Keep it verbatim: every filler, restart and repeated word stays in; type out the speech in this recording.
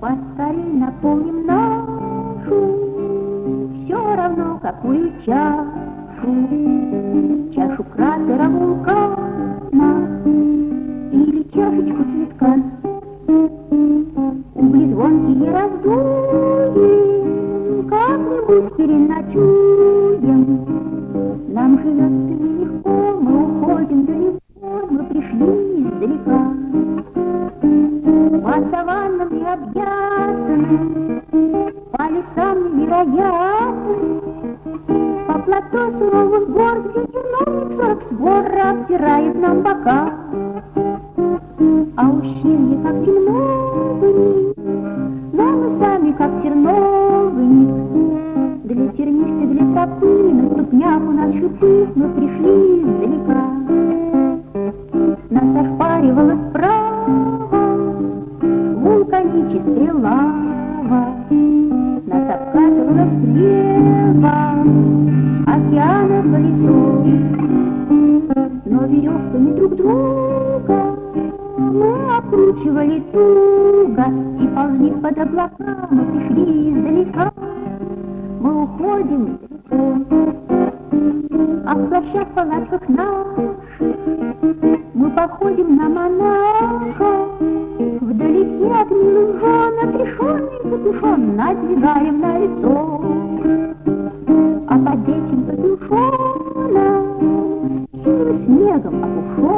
Поскорей наполним нашу, все равно какую чашу, чашу кратера вулкана или чашечку цветка. Угли звонкие раздуем, как-нибудь переночуем. Нам живется нелегко, мы уходим далеко, мы пришли издалека. По саваннам необъятным, по лесам невероятным, по плато суровых гор, где чиновник сорок свора обтирает нам бока. А ущелье как темно в них, нам и сами как терновник. Для тернистой, для тропы, на ступнях у нас шипы, мы пришли издалека. Нас ошпаривала справа вулканическая лава, нас обкатывала слева океана колесо. Но веревками друг друга мы окручивали туго и ползли под облака. Мы пришли издалека, мы уходим далеко. А в плащах, палатках наших мы походим на монаха. Вдалеке от милых жен отрешенный капюшон надвигаем на лицо. А под этим капюшоном синим снегом опушен